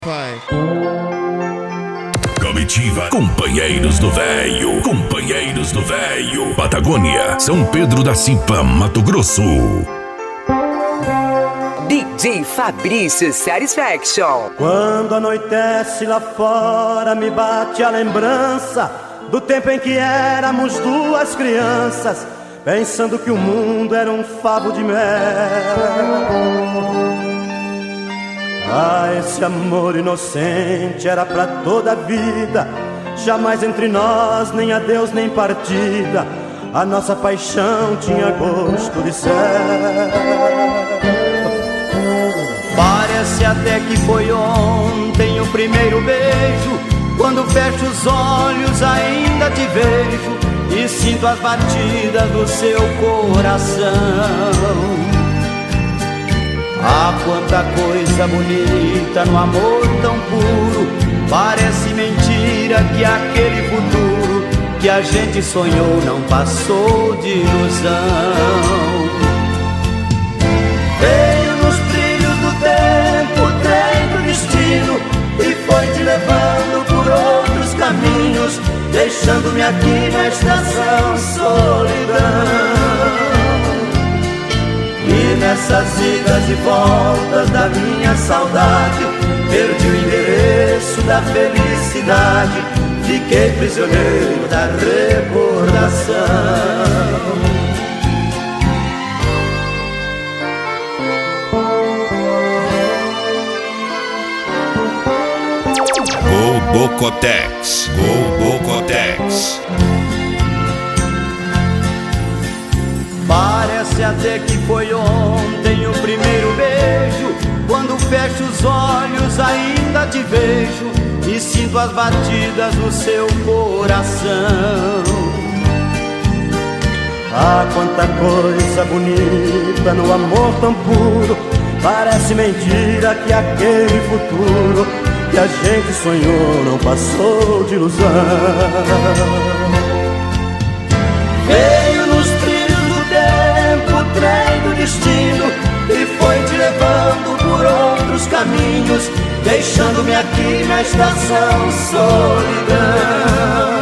Pai. Comitiva Companheiros do Véio. Companheiros do Véio. Patagônia, São Pedro da Cipa, Mato Grosso. DJ Fabrício Satisfaction. Quando anoitece lá fora, me bate a lembrança do tempo em que éramos duas crianças, pensando que o mundo era um favo de mel. Ah, esse amor inocente era pra toda a vida, jamais entre nós nem adeus nem partida. A nossa paixão tinha gosto de céu. Parece até que foi ontem o primeiro beijo. Quando fecho os olhos ainda te vejo e sinto as batidas do seu coração. Ah, quanta coisa bonita no amor tão puro. Parece mentira que aquele futuro que a gente sonhou não passou de ilusão. Veio nos trilhos do tempo o trem do destino e foi te levando por outros caminhos, deixando-me aqui na estação solidão. E nessas idas e voltas da minha saudade, perdi o endereço da felicidade, fiquei prisioneiro da recordação. Bocotex. Bocotex. Parece até que foi ontem o primeiro beijo. Quando fecho os olhos ainda te vejo e sinto as batidas do seu coração. Ah, quanta coisa bonita no amor tão puro. Parece mentira que aquele futuro que a gente sonhou não passou de ilusão. Veio nos trilhos do tempo o trem do destino e foi te levando por outros caminhos, deixando-me aqui na estação solidão.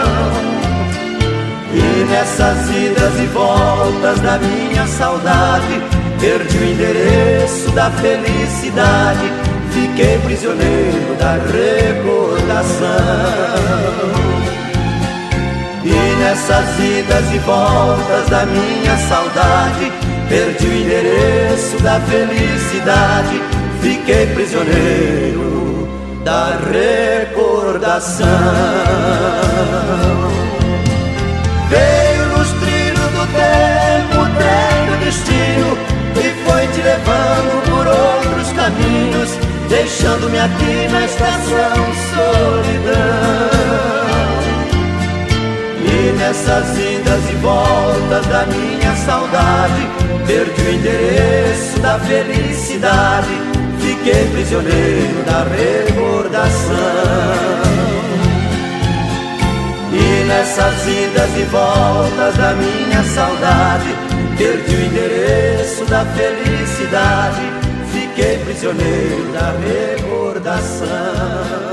E nessas idas e voltas da minha saudade, perdi o endereço da felicidade, fiquei prisioneiro da recordação. E nessas idas e voltas da minha saudade, perdi o endereço da felicidade, fiquei prisioneiro da recordação. Veio nos trilhos do tempo o trem do destino e foi te levando por outros caminhos, deixando-me aqui na estação solidão. E nessas idas e voltas da minha saudade, perdi o endereço da felicidade, fiquei prisioneiro da recordação. E nessas idas e voltas da minha saudade, perdi o endereço da felicidade, fiquei prisioneiro da recordação.